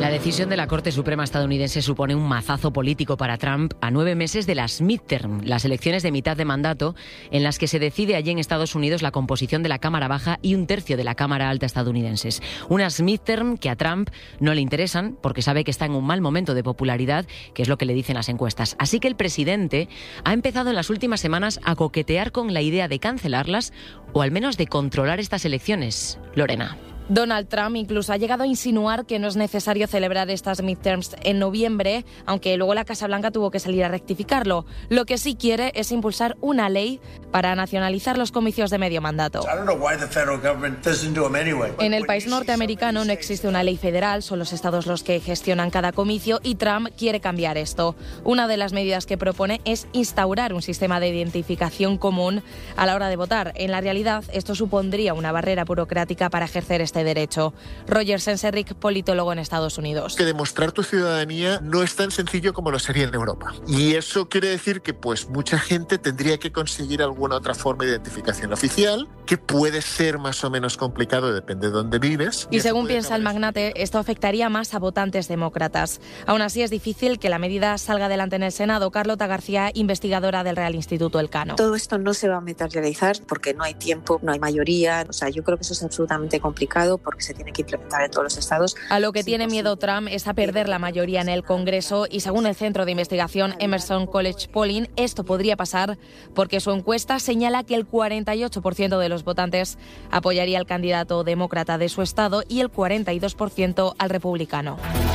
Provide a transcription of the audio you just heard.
La decisión de la Corte Suprema estadounidense supone un mazazo político para Trump a 9 meses de las midterm, las elecciones de mitad de mandato, en las que se decide allí en Estados Unidos la composición de la Cámara Baja y un tercio de la Cámara Alta estadounidenses. Unas midterm que a Trump no le interesan porque sabe que está en un mal momento de popularidad, que es lo que le dicen las encuestas. Así que el presidente ha empezado en las últimas semanas a coquetear con la idea de cancelarlas o al menos de controlar estas elecciones. Lorena. Donald Trump incluso ha llegado a insinuar que no es necesario celebrar estas midterms en noviembre, aunque luego la Casa Blanca tuvo que salir a rectificarlo. Lo que sí quiere es impulsar una ley para nacionalizar los comicios de medio mandato. En el país norteamericano no existe una ley federal, son los estados los que gestionan cada comicio y Trump quiere cambiar esto. Una de las medidas que propone es instaurar un sistema de identificación común a la hora de votar. En la realidad, esto supondría una barrera burocrática para ejercer este derecho. Roger Senserrich, politólogo en Estados Unidos. Que demostrar tu ciudadanía no es tan sencillo como lo sería en Europa. Y eso quiere decir que mucha gente tendría que conseguir alguna otra forma de identificación oficial, que puede ser más o menos complicado, depende de dónde vives. Y según piensa el magnate, esto afectaría más a votantes demócratas. Aún así, es difícil que la medida salga adelante en el Senado. Carlota García, investigadora del Real Instituto Elcano. Todo esto no se va a materializar porque no hay tiempo, no hay mayoría. Yo creo que eso es absolutamente complicado porque se tiene que implementar en todos los estados. A lo que tiene miedo Trump es a perder la mayoría en el Congreso y según el centro de investigación Emerson College Polling, esto podría pasar porque su encuesta señala que el 48% de los votantes apoyaría al candidato demócrata de su estado y el 42% al republicano.